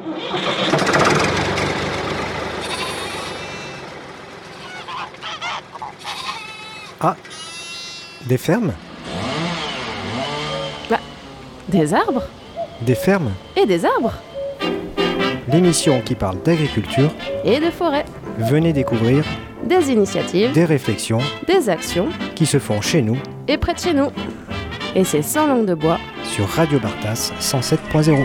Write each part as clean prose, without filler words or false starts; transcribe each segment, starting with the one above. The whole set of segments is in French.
Ah, des fermes? Des arbres Des fermes? et des arbres L'émission qui parle d'agriculture. et de forêts, Venez découvrir des initiatives, des réflexions des actions qui se font chez nous et près de chez nous. Et c'est sans langue de bois. sur Radio Bartas 107.0.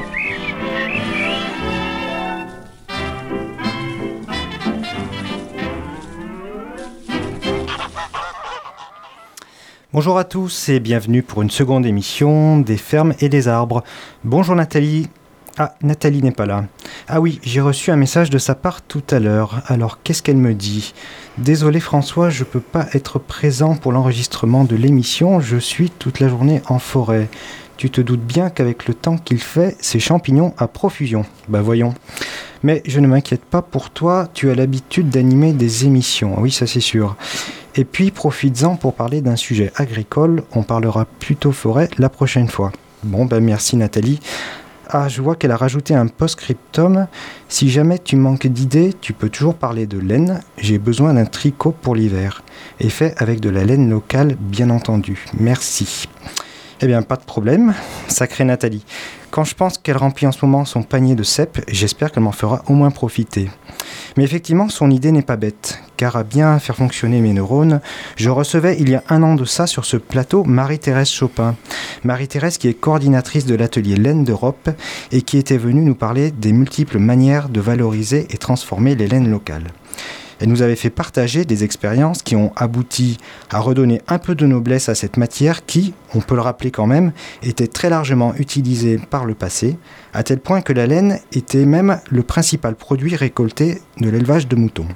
Bonjour à tous et bienvenue pour une seconde émission des fermes et des arbres. Bonjour Nathalie. Ah, Nathalie n'est pas là. Ah oui, j'ai reçu un message de sa part tout à l'heure. Alors, qu'est-ce qu'elle me dit ? Désolé François, je ne peux pas être présent pour l'enregistrement de l'émission. Je suis toute la journée en forêt. Tu te doutes bien qu'avec le temps qu'il fait, c'est champignons à profusion. Bah voyons. Mais je ne m'inquiète pas pour toi, tu as l'habitude d'animer des émissions. Oui, ça c'est sûr. Et puis, profites-en pour parler d'un sujet agricole. On parlera plutôt forêt la prochaine fois. Bon, ben merci Nathalie. Ah, je vois qu'elle a rajouté un post-scriptum. Si jamais tu manques d'idées, tu peux toujours parler de laine. J'ai besoin d'un tricot pour l'hiver. Et fait avec de la laine locale, bien entendu. Merci. Eh bien, pas de problème. Sacrée Nathalie. Quand je pense qu'elle remplit en ce moment son panier de cèpes, j'espère qu'elle m'en fera au moins profiter. Mais effectivement, son idée n'est pas bête, car à bien faire fonctionner mes neurones, je recevais il y a 1 an de ça sur ce plateau Marie-Thérèse Chopin. Marie-Thérèse qui est coordinatrice de l'atelier Laine d'Europe et qui était venue nous parler des multiples manières de valoriser et transformer les laines locales. Elle nous avait fait partager des expériences qui ont abouti à redonner un peu de noblesse à cette matière qui, on peut le rappeler quand même, était très largement utilisée par le passé, à tel point que la laine était même le principal produit récolté de l'élevage de moutons.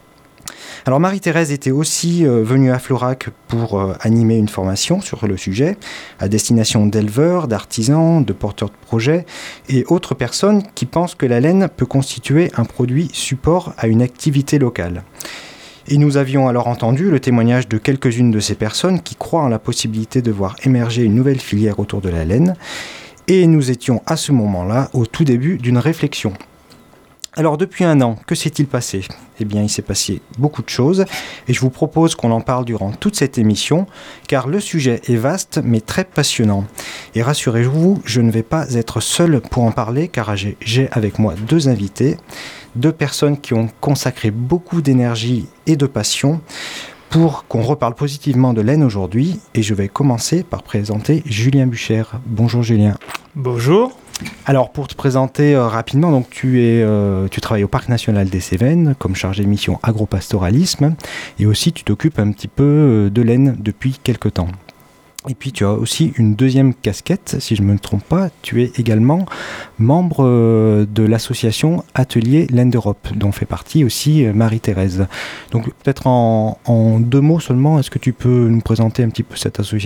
Alors Marie-Thérèse était aussi venue à Florac pour animer une formation sur le sujet, à destination d'éleveurs, d'artisans, de porteurs de projets et autres personnes qui pensent que la laine peut constituer un produit support à une activité locale. Et nous avions alors entendu le témoignage de quelques-unes de ces personnes qui croient en la possibilité de voir émerger une nouvelle filière autour de la laine. Et nous étions à ce moment-là au tout début d'une réflexion. Alors depuis 1 an, que s'est-il passé ? Eh bien, il s'est passé beaucoup de choses et je vous propose qu'on en parle durant toute cette émission car le sujet est vaste mais très passionnant. Et rassurez-vous, je ne vais pas être seul pour en parler car j'ai avec moi 2 invités, 2 personnes qui ont consacré beaucoup d'énergie et de passion pour qu'on reparle positivement de laine aujourd'hui. Et je vais commencer par présenter Julien Bucher. Bonjour Julien. Bonjour. Alors pour te présenter rapidement, donc tu travailles au Parc National des Cévennes comme chargé de mission agropastoralisme et aussi tu t'occupes un petit peu de laine depuis quelque temps. Et puis tu as aussi une deuxième casquette, si je ne me trompe pas, tu es également membre de l'association Atelier Laine d'Europe, dont fait partie aussi Marie-Thérèse. Donc peut-être en 2 mots seulement, est-ce que tu peux nous présenter un petit peu cette association ?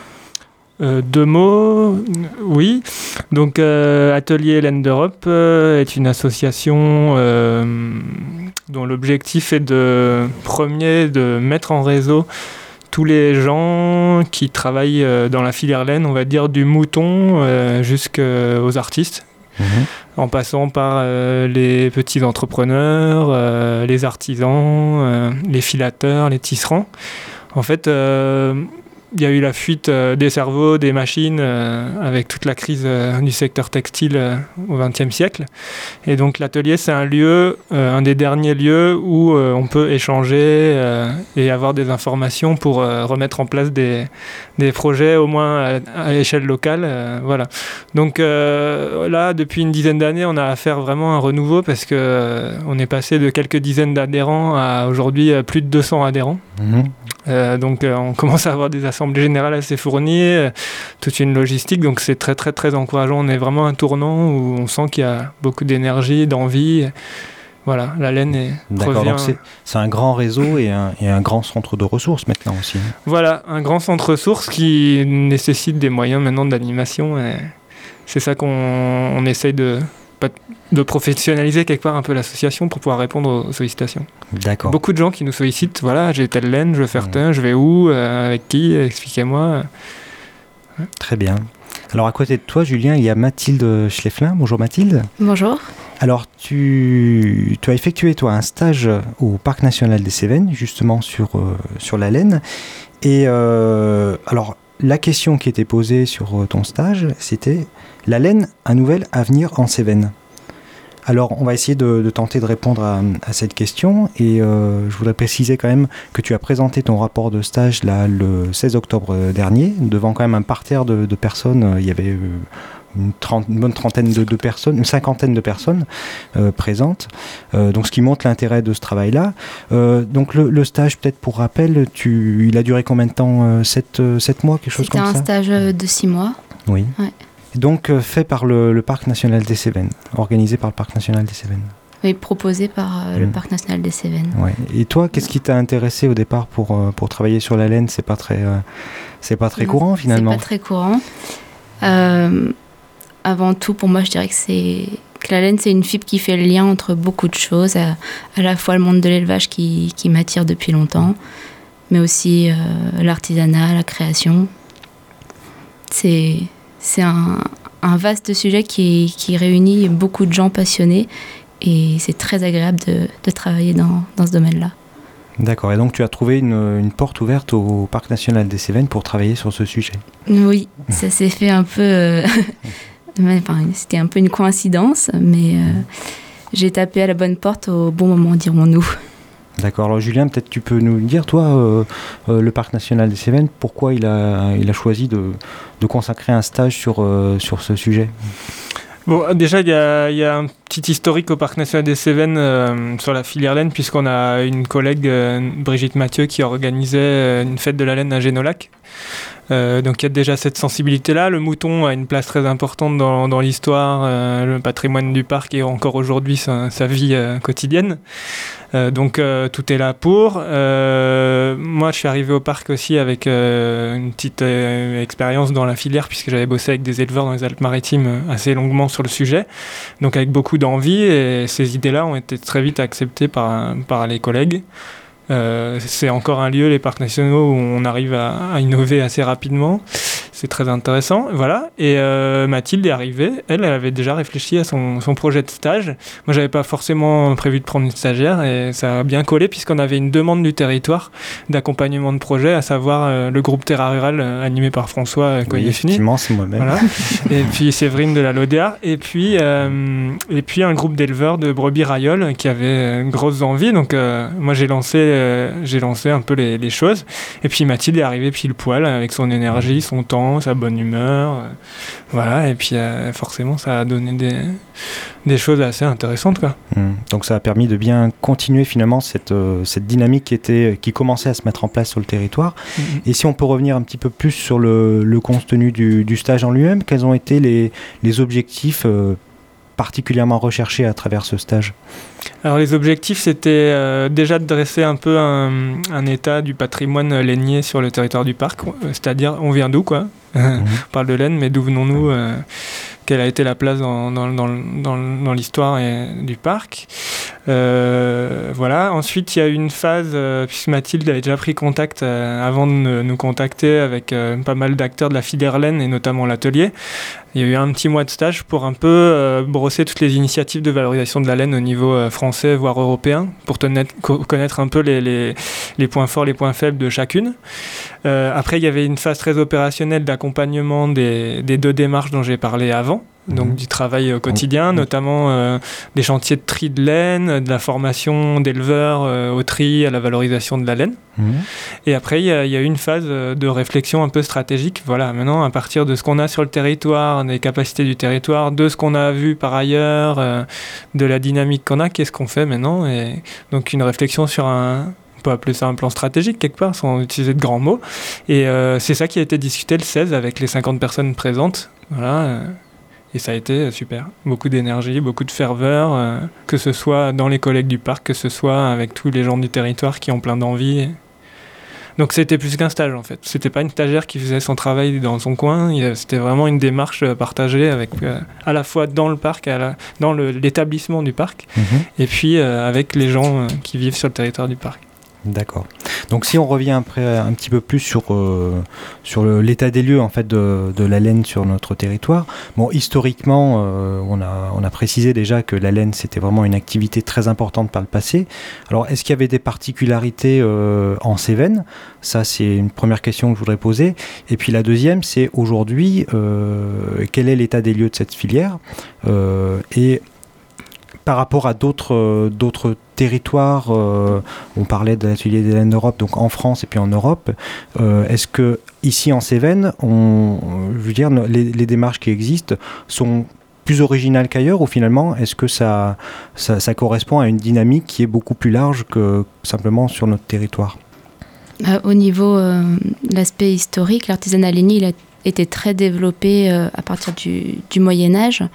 2 mots, oui. Donc Atelier Laine d'Europe est une association dont l'objectif est de mettre en réseau tous les gens qui travaillent dans la filière laine, on va dire du mouton jusqu'aux artistes, en passant par les petits entrepreneurs, les artisans, les filateurs, les tisserands. En fait, il y a eu la fuite des cerveaux, des machines, avec toute la crise du secteur textile au XXe siècle. Et donc l'atelier, c'est un lieu, un des derniers lieux où on peut échanger et avoir des informations pour remettre en place des projets, au moins à l'échelle locale. Voilà. Donc là, depuis une dizaine d'années, on a à faire vraiment un renouveau parce qu'on est passé de quelques dizaines d'adhérents à aujourd'hui plus de 200 adhérents. Donc on commence à avoir des assemblées générales assez fournies, toute une logistique, donc c'est très très très encourageant. On est vraiment à un tournant où on sent qu'il y a beaucoup d'énergie, d'envie. Voilà, la laine D'accord, revient. donc c'est un grand réseau et un grand centre de ressources maintenant aussi. Voilà, un grand centre de ressources qui nécessite des moyens maintenant d'animation. Et c'est ça qu'on essaye de professionnaliser quelque part un peu l'association pour pouvoir répondre aux sollicitations. D'accord. Beaucoup de gens qui nous sollicitent, voilà, j'ai telle laine, je veux faire tel, je vais où, avec qui, expliquez-moi. Très bien. Alors à côté de toi, Julien, il y a Mathilde Schlefflin. Bonjour Mathilde. Bonjour. Alors, tu as effectué, toi, un stage au Parc national des Cévennes, justement sur la laine. Et alors, la question qui était posée sur ton stage, c'était « La laine, un nouvel avenir en Cévennes ». Alors, on va essayer de tenter de répondre à cette question. Et je voudrais préciser quand même que tu as présenté ton rapport de stage là, le 16 octobre dernier, devant quand même un parterre de personnes. Il y avait une bonne trentaine de personnes, une cinquantaine de personnes présentes. Donc, ce qui montre l'intérêt de ce travail-là. Donc, le stage, peut-être pour rappel, il a duré combien de temps 7 mois, quelque chose comme ça? C'était un stage de 6 mois. Oui. Ouais. Donc, fait par le Parc national des Cévennes, organisé par le Parc national des Cévennes. Oui, proposé par le Parc national des Cévennes. Ouais. Et toi, qu'est-ce qui t'a intéressé au départ pour travailler sur la laine? C'est pas très courant finalement. C'est pas très courant. Avant tout, pour moi, je dirais que la laine, c'est une fibre qui fait le lien entre beaucoup de choses, à la fois le monde de l'élevage qui m'attire depuis longtemps, mais aussi l'artisanat, la création. C'est un vaste sujet qui réunit beaucoup de gens passionnés et c'est très agréable de travailler dans ce domaine-là. D'accord, et donc tu as trouvé une porte ouverte au Parc national des Cévennes pour travailler sur ce sujet? Oui, ça s'est fait un peu... c'était un peu une coïncidence, mais j'ai tapé à la bonne porte au bon moment, dirons-nous. D'accord, alors Julien, peut-être tu peux nous dire, toi, le Parc national des Cévennes, pourquoi il a choisi de consacrer un stage sur ce sujet? Bon, déjà, il y a un petit historique au Parc national des Cévennes sur la filière laine, puisqu'on a une collègue, Brigitte Mathieu, qui organisait une fête de la laine à Génolac. Donc il y a déjà cette sensibilité-là. Le mouton a une place très importante dans l'histoire, le patrimoine du parc et encore aujourd'hui sa vie quotidienne. Donc tout est là pour. Moi je suis arrivé au parc aussi avec une petite expérience dans la filière puisque j'avais bossé avec des éleveurs dans les Alpes-Maritimes assez longuement sur le sujet. Donc avec beaucoup d'envie et ces idées-là ont été très vite acceptées par les collègues. C'est encore un lieu, les parcs nationaux, où on arrive à innover assez rapidement. C'est très intéressant, voilà. Et Mathilde est arrivée, elle avait déjà réfléchi à son projet de stage. Moi, j'avais pas forcément prévu de prendre une stagiaire et ça a bien collé puisqu'on avait une demande du territoire d'accompagnement de projet, à savoir le groupe Terra Rural animé par François Coyefini. Effectivement, c'est moi-même. Voilà. Et puis Séverine de la Lodéa et puis un groupe d'éleveurs de brebis raioles qui avait grosses envies. Donc moi, j'ai lancé un peu les choses. Et puis Mathilde est arrivée pile poil avec son énergie, son temps, sa bonne humeur, voilà, et puis forcément ça a donné des choses assez intéressantes, quoi. Donc ça a permis de bien continuer finalement cette dynamique qui commençait à se mettre en place sur le territoire. Et si on peut revenir un petit peu plus sur le contenu du stage en lui-même, quels ont été les objectifs particulièrement recherchés à travers ce stage? Alors les objectifs, c'était déjà de dresser un peu un état du patrimoine lainier sur le territoire du parc, c'est-à-dire on vient d'où, quoi. On parle de laine, mais d'où venons-nous, quelle a été la place dans l'histoire du parc. Voilà. Ensuite, il y a eu une phase, puisque Mathilde avait déjà pris contact avant de nous contacter avec pas mal d'acteurs de la filière laine et notamment l'atelier. Il y a eu un petit mois de stage pour un peu brosser toutes les initiatives de valorisation de la laine au niveau français, voire européen, pour connaître un peu les points forts, les points faibles de chacune. Après, il y avait une phase très opérationnelle d'accompagnement des deux démarches dont j'ai parlé avant. Donc du travail au quotidien, notamment des chantiers de tri de laine, de la formation d'éleveurs au tri, à la valorisation de la laine. Et après, il y a eu une phase de réflexion un peu stratégique. Voilà, maintenant, à partir de ce qu'on a sur le territoire, des capacités du territoire, de ce qu'on a vu par ailleurs, de la dynamique qu'on a, qu'est-ce qu'on fait maintenant? Et donc une réflexion sur on peut appeler ça un plan stratégique quelque part, sans utiliser de grands mots. Et c'est ça qui a été discuté le 16 avec les 50 personnes présentes. Voilà. Et ça a été super. Beaucoup d'énergie, beaucoup de ferveur, que ce soit dans les collègues du parc, que ce soit avec tous les gens du territoire qui ont plein d'envie. Donc c'était plus qu'un stage en fait. C'était pas une stagiaire qui faisait son travail dans son coin, c'était vraiment une démarche partagée avec, à la fois dans le parc, dans l'établissement du parc, et puis avec les gens qui vivent sur le territoire du parc. D'accord. Donc si on revient après un petit peu plus sur l'état des lieux en fait de la laine sur notre territoire. Bon, historiquement, on a précisé déjà que la laine c'était vraiment une activité très importante par le passé. Alors est-ce qu'il y avait des particularités en Cévennes ? Ça c'est une première question que je voudrais poser. Et puis la deuxième c'est aujourd'hui quel est l'état des lieux de cette filière et par rapport à d'autres territoires, on parlait de l'atelier des laines d'Europe, donc en France et puis en Europe, est-ce que ici en Cévennes, je veux dire, les démarches qui existent sont plus originales qu'ailleurs, ou finalement, est-ce que ça correspond à une dynamique qui est beaucoup plus large que simplement sur notre territoire ? Au niveau de l'aspect historique, l'artisanat lainier il a été très développé à partir du Moyen-Âge.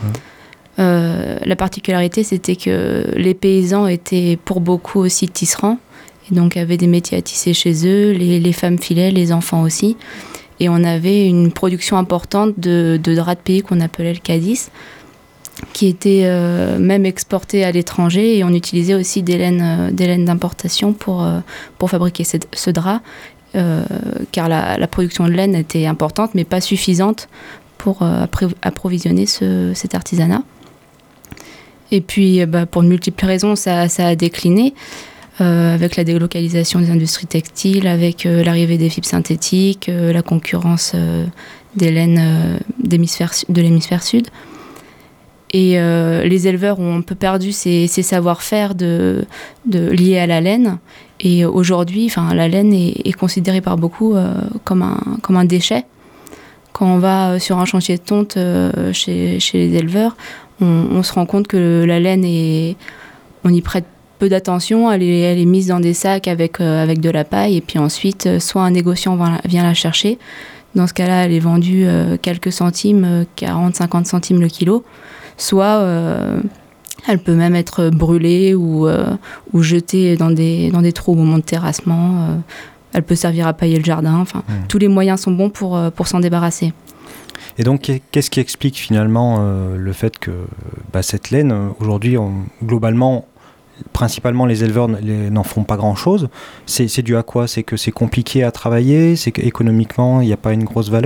La particularité, c'était que les paysans étaient pour beaucoup aussi tisserands, et donc avaient des métiers à tisser chez eux, les femmes filaient, les enfants aussi. Et on avait une production importante de draps de pays qu'on appelait le Cadis, qui était même exporté à l'étranger, et on utilisait aussi des laines d'importation pour fabriquer ce drap, car la production de laine était importante, mais pas suffisante pour approvisionner cet artisanat. Et puis, pour de multiples raisons, ça a décliné, avec la délocalisation des industries textiles, avec l'arrivée des fibres synthétiques, la concurrence des laines de l'hémisphère sud. Et les éleveurs ont un peu perdu ces savoir-faire liés à la laine. Et aujourd'hui, la laine est considérée par beaucoup comme un déchet. Quand on va sur un chantier de tonte chez les éleveurs, on se rend compte que la laine, on y prête peu d'attention, elle est mise dans des sacs avec de la paille, et puis ensuite, soit un négociant vient la chercher. Dans ce cas-là, elle est vendue quelques centimes, 40-50 centimes le kilo, soit elle peut même être brûlée ou jetée dans des trous au moment de terrassement. Elle peut servir à pailler le jardin. Tous les moyens sont bons pour s'en débarrasser. Et donc, qu'est-ce qui explique finalement le fait que cette laine, aujourd'hui, globalement, principalement les éleveurs n'en font pas grand-chose. C'est dû à quoi ? C'est que c'est compliqué à travailler ? C'est qu'économiquement, il n'y a pas une grosse valeur ?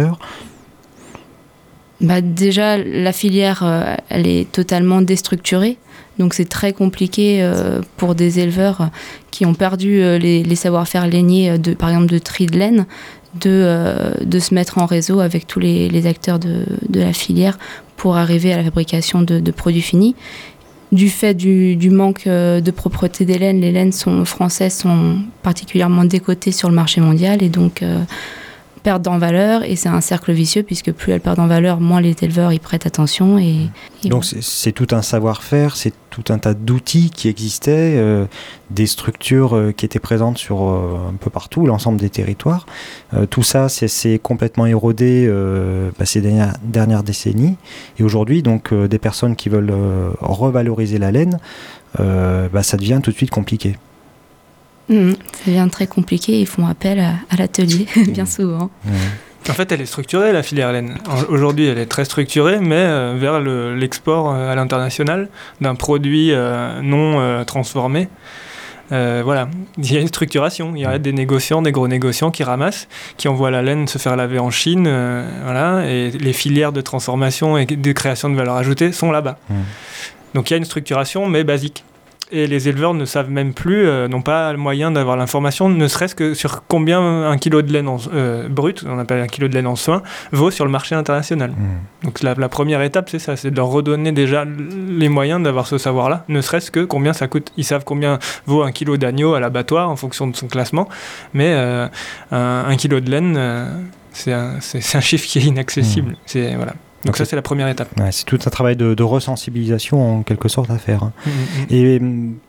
Déjà, la filière, elle est totalement déstructurée. Donc c'est très compliqué pour des éleveurs qui ont perdu les savoir-faire lainiers, par exemple de tri de laine, de se mettre en réseau avec tous les acteurs de la filière pour arriver à la fabrication de produits finis. Du fait du manque de propreté des laines, les laines françaises sont particulièrement décotées sur le marché mondial, et donc perdent en valeur, et c'est un cercle vicieux, puisque plus elles perdent en valeur, moins les éleveurs y prêtent attention. Donc c'est tout un savoir-faire, c'est tout un tas d'outils qui existaient, des structures qui étaient présentes sur un peu partout, l'ensemble des territoires. Tout ça, c'est complètement érodé ces dernières décennies. Et aujourd'hui, donc, des personnes qui veulent revaloriser la laine, ça devient tout de suite compliqué. Ça devient très compliqué, ils font appel à l'atelier, bien souvent. En fait, elle est structurée, la filière laine. Aujourd'hui, elle est très structurée, mais vers l'export à l'international d'un produit non transformé. Voilà, il y a une structuration, il y a des négociants, des gros négociants qui ramassent, qui envoient la laine se faire laver en Chine, voilà, et les filières de transformation et de création de valeur ajoutée sont là-bas. Donc il y a une structuration, mais basique. Et les éleveurs ne savent même plus, n'ont pas le moyen d'avoir l'information, ne serait-ce que sur combien un kilo de laine brut, on appelle un kilo de laine en soin, vaut sur le marché international. Donc la première étape, c'est ça, c'est de leur redonner déjà les moyens d'avoir ce savoir-là, ne serait-ce que combien ça coûte. Ils savent combien vaut un kilo d'agneau à l'abattoir en fonction de son classement, mais un kilo de laine, c'est un chiffre qui est inaccessible. Voilà. Donc ça, c'est la première étape. Ouais, c'est tout un travail de resensibilisation en quelque sorte à faire. Et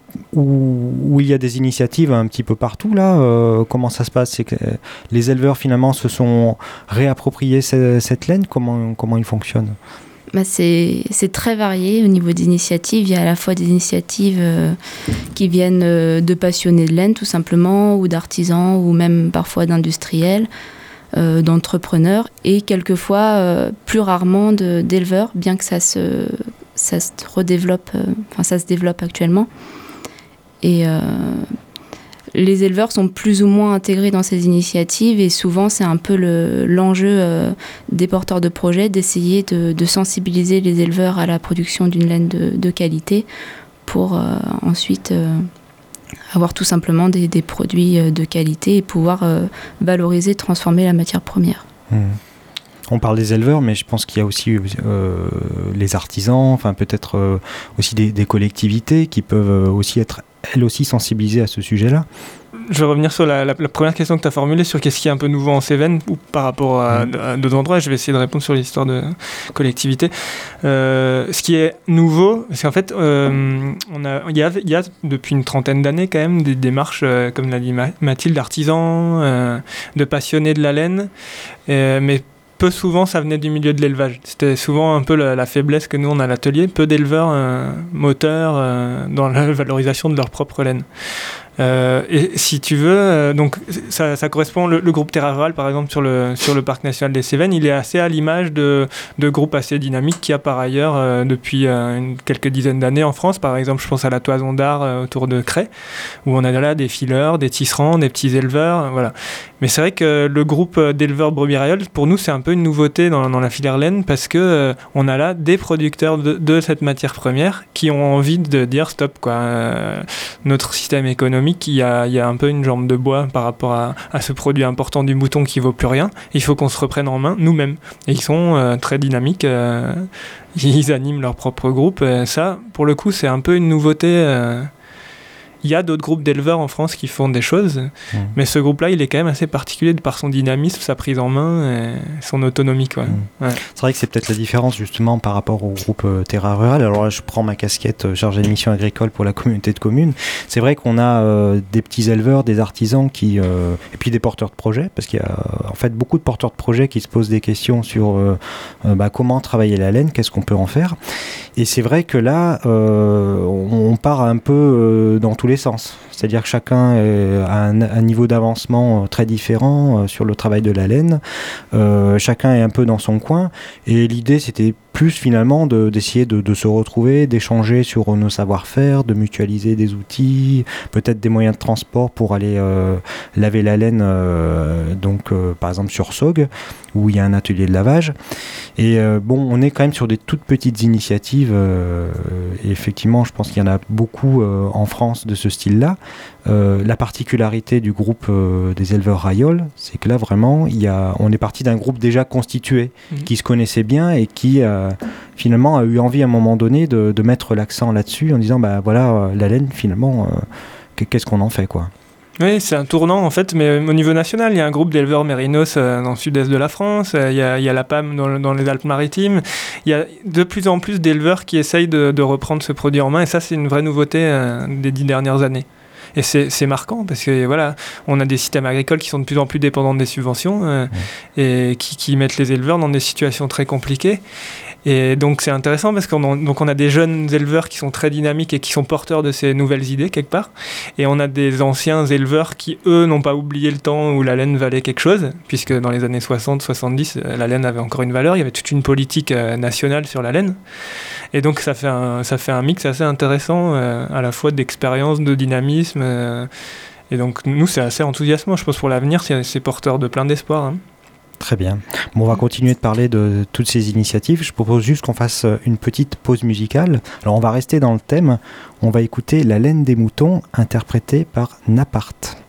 où il y a des initiatives un petit peu partout, là, comment ça se passe ? C'est que les éleveurs finalement se sont réappropriés cette laine. Comment ils fonctionnent ? C'est très varié au niveau des initiatives. Il y a à la fois des initiatives qui viennent de passionnés de laine tout simplement, ou d'artisans, ou même parfois d'industriels. D'entrepreneurs, et quelquefois plus rarement d'éleveurs, bien que ça se redéveloppe, ça se développe actuellement. Et les éleveurs sont plus ou moins intégrés dans ces initiatives et souvent c'est un peu l'enjeu des porteurs de projets d'essayer de sensibiliser les éleveurs à la production d'une laine de qualité pour ensuite avoir tout simplement des produits de qualité et pouvoir valoriser, transformer la matière première. On parle des éleveurs, mais je pense qu'il y a aussi les artisans, enfin peut-être aussi des collectivités qui peuvent aussi être elles aussi sensibilisées à ce sujet-là. Je vais revenir sur la première question que tu as formulée sur qu'est-ce qui est un peu nouveau en Cévennes ou par rapport à d'autres endroits. Je vais essayer de répondre sur l'histoire de collectivité. Ce qui est nouveau, c'est qu'en fait, il y a depuis une trentaine d'années quand même des démarches, comme l'a dit Mathilde, d'artisans, de passionnés de la laine, mais peu souvent ça venait du milieu de l'élevage. C'était souvent un peu la faiblesse que nous on a à l'atelier, peu d'éleveurs moteurs dans la valorisation de leur propre laine. Et si tu veux, donc ça correspond, le groupe Terra Rurale par exemple sur le parc national des Cévennes, il est assez à l'image de groupes assez dynamiques qu'il y a par ailleurs depuis quelques dizaines d'années en France. Par exemple, je pense à la Toison d'Art autour de Cray, où on a là des fileurs, des tisserands, des petits éleveurs, voilà. Mais c'est vrai que le groupe d'éleveurs brebis raioles, pour nous, c'est un peu une nouveauté dans la filière laine parce que on a là des producteurs de cette matière première qui ont envie de dire stop, quoi. Notre système économique, il y a un peu une jambe de bois par rapport à ce produit important du mouton qui vaut plus rien. Il faut qu'on se reprenne en main nous-mêmes. Et ils sont très dynamiques. Ils animent leur propre groupe. Ça, pour le coup, c'est un peu une nouveauté. Il y a d'autres groupes d'éleveurs en France qui font des choses, mais ce groupe-là, il est quand même assez particulier par son dynamisme, sa prise en main et son autonomie, quoi. Ouais. C'est vrai que c'est peut-être la différence justement par rapport au groupe Terra Rurale. Alors là, je prends ma casquette chargée de mission agricole pour la communauté de communes. C'est vrai qu'on a des petits éleveurs, des artisans et puis des porteurs de projets, parce qu'il y a en fait beaucoup de porteurs de projets qui se posent des questions sur comment travailler la laine, qu'est-ce qu'on peut en faire. Et c'est vrai que là, on part un peu dans tous les sens. C'est-à-dire que chacun a un niveau d'avancement très différent sur le travail de la laine. Chacun est un peu dans son coin. Et l'idée, c'était plus finalement d'essayer de se retrouver, d'échanger sur nos savoir-faire, de mutualiser des outils, peut-être des moyens de transport pour aller laver la laine, par exemple sur Saugues, où il y a un atelier de lavage. Et on est quand même sur des toutes petites initiatives. Et effectivement, je pense qu'il y en a beaucoup en France de ce style-là. La particularité du groupe des éleveurs raioles, c'est que là vraiment, on est parti d'un groupe déjà constitué, qui se connaissait bien et qui finalement a eu envie à un moment donné de mettre l'accent là-dessus en disant la laine finalement, qu'est-ce qu'on en fait, quoi. Oui, c'est un tournant en fait, mais au niveau national, il y a un groupe d'éleveurs mérinos dans le sud-est de la France, il y a la PAM dans les Alpes-Maritimes, il y a de plus en plus d'éleveurs qui essayent de reprendre ce produit en main, et ça c'est une vraie nouveauté des 10 dernières années. Et c'est marquant parce que voilà, on a des systèmes agricoles qui sont de plus en plus dépendants des subventions et qui mettent les éleveurs dans des situations très compliquées. Et donc c'est intéressant parce qu'on a des jeunes éleveurs qui sont très dynamiques et qui sont porteurs de ces nouvelles idées quelque part. Et on a des anciens éleveurs qui, eux, n'ont pas oublié le temps où la laine valait quelque chose, puisque dans les années 60-70, la laine avait encore une valeur. Il y avait toute une politique nationale sur la laine. Et donc ça fait un mix assez intéressant, à la fois d'expérience, de dynamisme. Et donc nous, c'est assez enthousiasmant. Je pense pour l'avenir, c'est porteur de plein d'espoir, hein. Très bien. Bon, on va continuer de parler de toutes ces initiatives. Je propose juste qu'on fasse une petite pause musicale. Alors, on va rester dans le thème. On va écouter La laine des moutons, interprétée par Napart.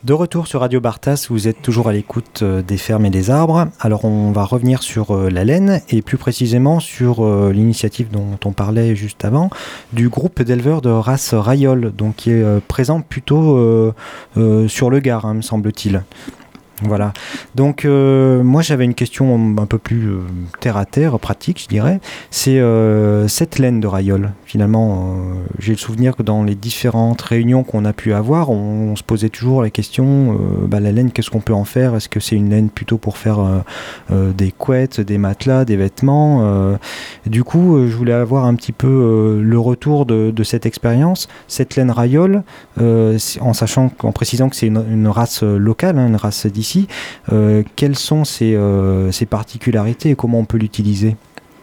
De retour sur Radio Bartas, vous êtes toujours à l'écoute des fermes et des arbres. Alors on va revenir sur la laine et plus précisément sur l'initiative dont on parlait juste avant, du groupe d'éleveurs de race Rayol, donc qui est présent plutôt sur le Gard, me semble-t-il. Voilà. Donc moi j'avais une question un peu plus terre à terre, pratique je dirais. C'est cette laine de Rayol. Finalement, j'ai le souvenir que dans les différentes réunions qu'on a pu avoir, on se posait toujours la question, la laine, qu'est-ce qu'on peut en faire? Est-ce que c'est une laine plutôt pour faire des couettes, des matelas, des vêtements? Du coup, je voulais avoir un petit peu le retour de cette expérience. Cette laine Rayol, en précisant que c'est une race locale, une race d'ici, quelles sont ses particularités et comment on peut l'utiliser?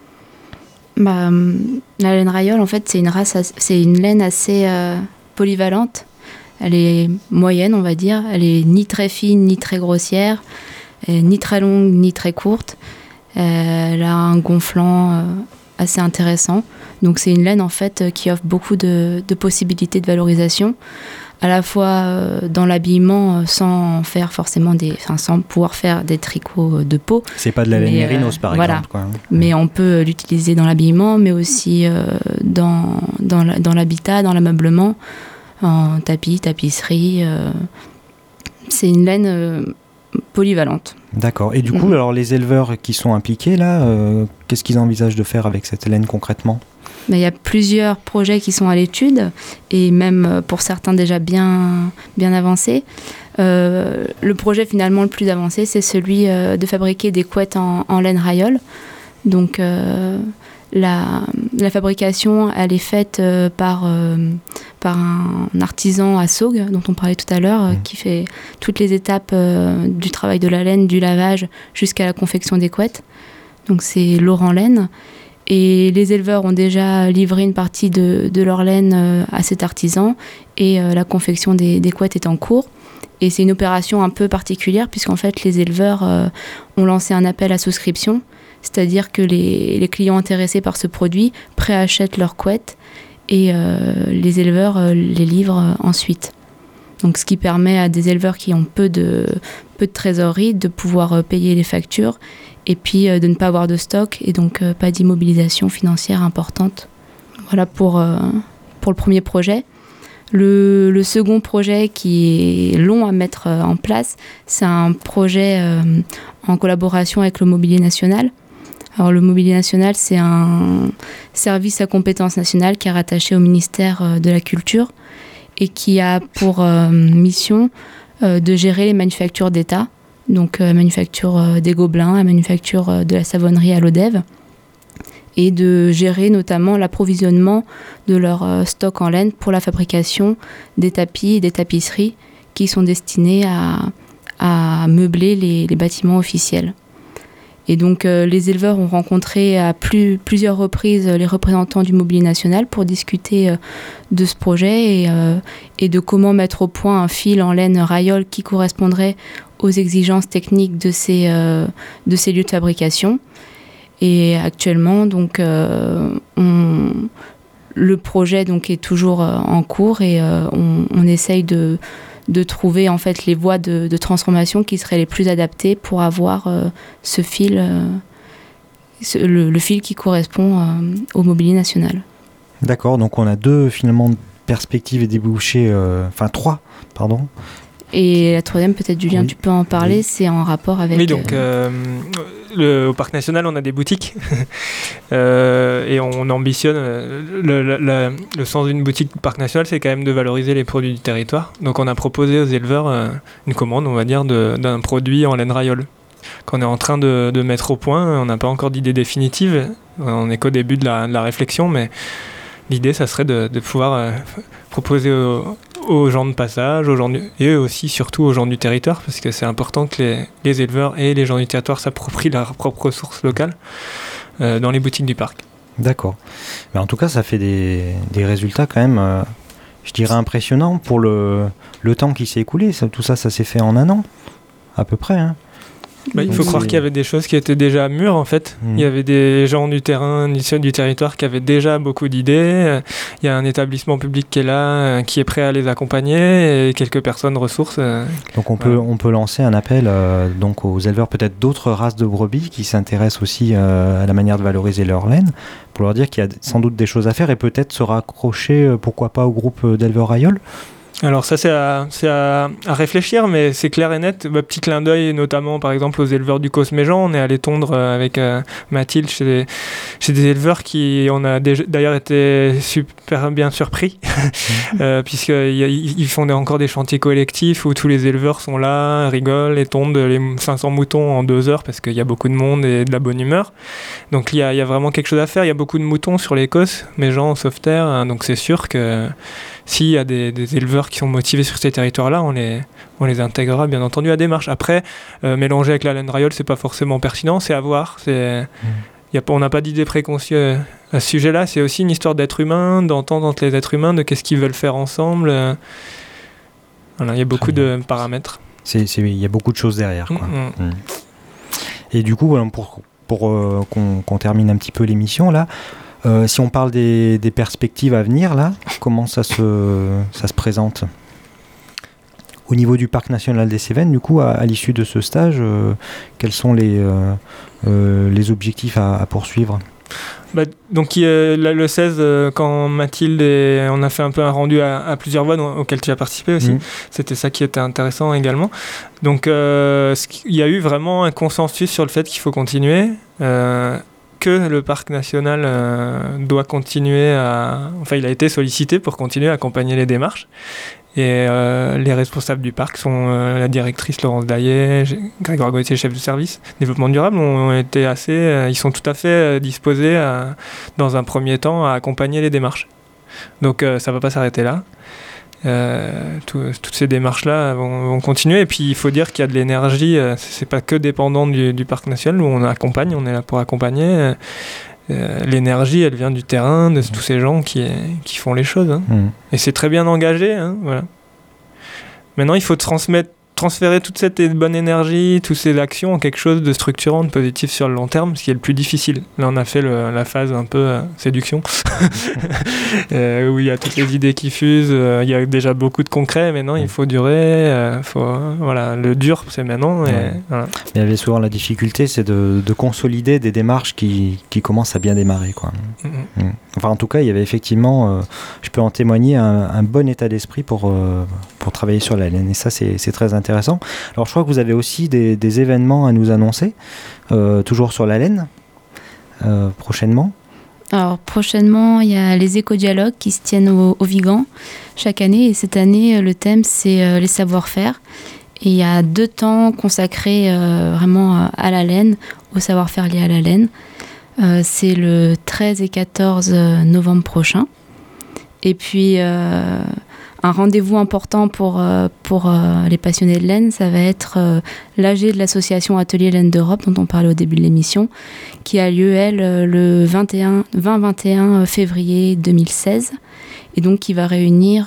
La laine Rayol, en fait, c'est une laine assez polyvalente. Elle est moyenne, on va dire. Elle est ni très fine, ni très grossière, ni très longue, ni très courte. Elle a un gonflant assez intéressant. Donc c'est une laine, en fait, qui offre beaucoup de possibilités de valorisation, à la fois dans l'habillement, sans pouvoir faire des tricots de peau. C'est pas de la laine mérinos, par exemple. Quoi. Mais on peut l'utiliser dans l'habillement, mais aussi dans l'habitat, dans l'ameublement, en tapis, tapisserie. C'est une laine polyvalente. D'accord. Et du coup, alors les éleveurs qui sont impliqués là, qu'est-ce qu'ils envisagent de faire avec cette laine concrètement? Il y a plusieurs projets qui sont à l'étude et même pour certains déjà bien avancés. Le projet finalement le plus avancé, c'est celui de fabriquer des couettes en laine Rayol. Donc la fabrication, elle est faite par un artisan à Saugues, dont on parlait tout à l'heure, qui fait toutes les étapes du travail de la laine, du lavage jusqu'à la confection des couettes. Donc c'est Laurent Laine. Et les éleveurs ont déjà livré une partie de leur laine à cet artisan et la confection des couettes est en cours. Et c'est une opération un peu particulière puisqu'en fait les éleveurs ont lancé un appel à souscription, c'est-à-dire que les clients intéressés par ce produit préachètent leurs couettes et les éleveurs les livrent ensuite. Donc, ce qui permet à des éleveurs qui ont peu de trésorerie de pouvoir payer les factures et puis de ne pas avoir de stock et donc pas d'immobilisation financière importante. Voilà pour le premier projet. Le second projet qui est long à mettre en place, c'est un projet en collaboration avec le Mobilier National. Alors le Mobilier National, c'est un service à compétence nationale qui est rattaché au ministère de la Culture et qui a pour mission de gérer les manufactures d'État, donc la manufacture des Gobelins, la manufacture de la savonnerie à l'Odève, et de gérer notamment l'approvisionnement de leur stock en laine pour la fabrication des tapis et des tapisseries qui sont destinés à meubler les bâtiments officiels. Et donc les éleveurs ont rencontré à plusieurs reprises les représentants du Mobilier National pour discuter de ce projet et de comment mettre au point un fil en laine Rayol qui correspondrait aux exigences techniques de ces lieux de fabrication. Et actuellement, donc, le projet donc, est toujours en cours et on essaye de trouver en fait les voies de transformation qui seraient les plus adaptées pour avoir ce fil, le fil qui correspond au Mobilier National. D'accord, donc on a deux finalement perspectives et débouchés, trois, pardon. Et la troisième, peut-être Julien, oui. Tu peux en parler, oui. C'est en rapport avec... Oui, donc au Parc National, on a des boutiques et on ambitionne... le sens d'une boutique du Parc National, c'est quand même de valoriser les produits du territoire. Donc on a proposé aux éleveurs une commande, on va dire, d'un produit en laine Rayol qu'on est en train de mettre au point. On n'a pas encore d'idée définitive, on n'est qu'au début de la réflexion, mais l'idée, ça serait de pouvoir proposer aux gens de passage, et aussi surtout aux gens du territoire, parce que c'est important que les éleveurs et les gens du territoire s'approprient leur propre ressource locale dans les boutiques du parc. D'accord. Mais en tout cas, ça fait des résultats quand même, je dirais, impressionnants pour le temps qui s'est écoulé. Tout ça s'est fait en un an, à peu près. Hein. Il faut croire qu'il y avait des choses qui étaient déjà mûres en fait. Il y avait des gens du terrain, du territoire qui avaient déjà beaucoup d'idées. Il y a un établissement public qui est là, qui est prêt à les accompagner et quelques personnes ressources. Donc on peut lancer un appel donc aux éleveurs peut-être d'autres races de brebis qui s'intéressent aussi à la manière de valoriser leur laine, pour leur dire qu'il y a sans doute des choses à faire et peut-être se raccrocher, pourquoi pas, au groupe d'éleveurs Rayol. Alors ça c'est à réfléchir, mais c'est clair et net. Petit clin d'œil notamment par exemple aux éleveurs du Cosméjean. On est allé tondre avec Mathilde chez des éleveurs qui on a d'ailleurs été super bien surpris puisqu'ils font encore des chantiers collectifs où tous les éleveurs sont là, rigolent et tondent les 500 moutons en 2 heures parce qu'il y a beaucoup de monde et de la bonne humeur. Donc il y a vraiment quelque chose à faire. Il y a beaucoup de moutons sur les Cosméjean, Sauveterre, hein, donc c'est sûr que s'il y a des éleveurs qui sont motivés sur ces territoires-là, on les intégrera bien entendu à la démarche. Après, mélanger avec la laine Rayol, c'est pas forcément pertinent, c'est à voir. On n'a pas d'idée préconçue à ce sujet-là. C'est aussi une histoire d'être humain, d'entendre entre les êtres humains, de qu'est-ce qu'ils veulent faire ensemble. Voilà, il y a beaucoup de paramètres. Il y a beaucoup de choses derrière, quoi. Et du coup, voilà, pour qu'on termine un petit peu l'émission là. Si on parle des perspectives à venir, là, comment ça se présente au niveau du Parc national des Cévennes, du coup, à l'issue de ce stage, quels sont les objectifs à poursuivre ? Donc le 16, quand Mathilde on a fait un peu un rendu à plusieurs voix auquel tu as participé aussi, c'était ça qui était intéressant également. Donc il y a eu vraiment un consensus sur le fait qu'il faut continuer. Que le parc national doit continuer il a été sollicité pour continuer à accompagner les démarches. Et les responsables du parc sont la directrice Laurence Daillet, Grégoire Gauthier, chef de service développement durable, ont été ils sont tout à fait disposés dans un premier temps à accompagner les démarches. Donc ça ne va pas s'arrêter là. Toutes ces démarches-là vont continuer, et puis il faut dire qu'il y a de l'énergie, c'est pas que dépendant du parc national où on accompagne, on est là pour accompagner. L'énergie, elle vient du terrain, de tous ces gens qui font les choses, hein. Et c'est très bien engagé, hein, voilà. Maintenant il faut transférer toute cette bonne énergie, toutes ces actions en quelque chose de structurant, de positif sur le long terme, ce qui est le plus difficile. Là on a fait la phase un peu séduction où il y a toutes les idées qui fusent, il y a déjà beaucoup de concret. Maintenant il faut durer, le dur c'est maintenant. Voilà. Il y avait souvent la difficulté, c'est de consolider des démarches qui commencent à bien démarrer, quoi. Enfin en tout cas il y avait effectivement, je peux en témoigner, un bon état d'esprit pour travailler sur la laine, et ça c'est très intéressant. Alors je crois que vous avez aussi des événements à nous annoncer, toujours sur la laine, prochainement. Alors prochainement, il y a les éco-dialogues qui se tiennent au Vigan chaque année, et cette année le thème c'est les savoir-faire, et il y a 2 temps consacrés vraiment à la laine, au savoir-faire lié à la laine. C'est le 13 et 14 novembre prochain, et puis un rendez-vous important pour les passionnés de laine, ça va être l'AG de l'association Atelier Laine d'Europe, dont on parlait au début de l'émission, qui a lieu, elle, le 20-21 février 2016, et donc qui va réunir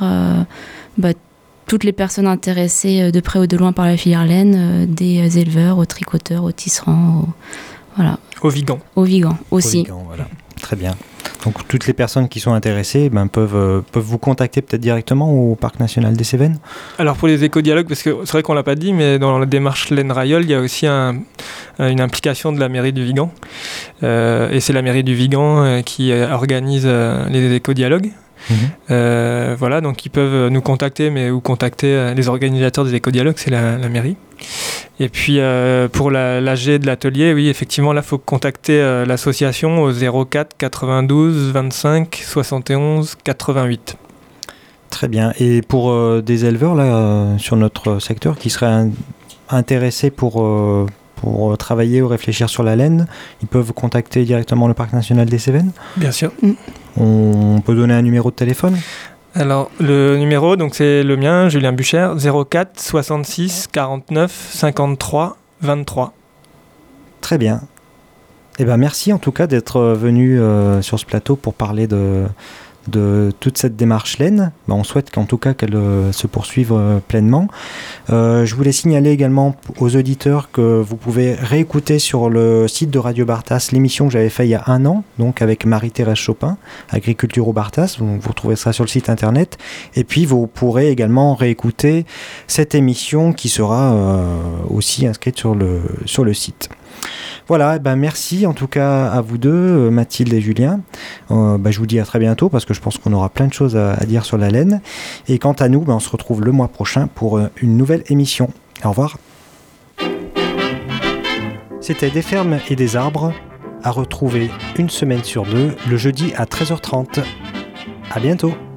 toutes les personnes intéressées de près ou de loin par la filière laine, des éleveurs, aux tricoteurs, aux tisserands, voilà. Au Vigan. Au Vigan aussi. Au Vigan, voilà. Très bien. Donc toutes les personnes qui sont intéressées peuvent vous contacter peut-être directement au Parc national des Cévennes. Alors pour les éco-dialogues, parce que c'est vrai qu'on ne l'a pas dit, mais dans la démarche laine Rayol, il y a aussi une implication de la mairie du Vigan. Et c'est la mairie du Vigan qui organise les éco-dialogues. Voilà, donc ils peuvent nous contacter, ou contacter les organisateurs des éco-dialogues, c'est la mairie. Et puis pour l'AG de l'atelier, oui, effectivement, là, il faut contacter l'association au 04 92 25 71 88. Très bien. Et pour des éleveurs là, sur notre secteur qui seraient intéressés pour travailler ou réfléchir sur la laine, ils peuvent contacter directement le Parc national des Cévennes ? Bien sûr. On peut donner un numéro de téléphone ? Alors, le numéro, donc c'est le mien, Julien Bucher, 04 66 49 53 23. Très bien. Eh ben, merci en tout cas d'être venu sur ce plateau pour parler de de toute cette démarche laine. On souhaite qu'en tout cas qu'elle se poursuive pleinement. Je voulais signaler également aux auditeurs que vous pouvez réécouter sur le site de Radio Bartas l'émission que j'avais faite il y a 1 an, donc avec Marie-Thérèse Chopin, Agriculture au Bartas. Vous retrouverez ça sur le site internet. Et puis vous pourrez également réécouter cette émission qui sera aussi inscrite sur le site. Voilà, merci en tout cas à vous deux, Mathilde et Julien. Je vous dis à très bientôt parce que je pense qu'on aura plein de choses à dire sur la laine. Et quant à nous, on se retrouve le mois prochain pour une nouvelle émission. Au revoir. C'était Des fermes et des arbres, à retrouver une semaine sur 2, le jeudi à 13h30. À bientôt.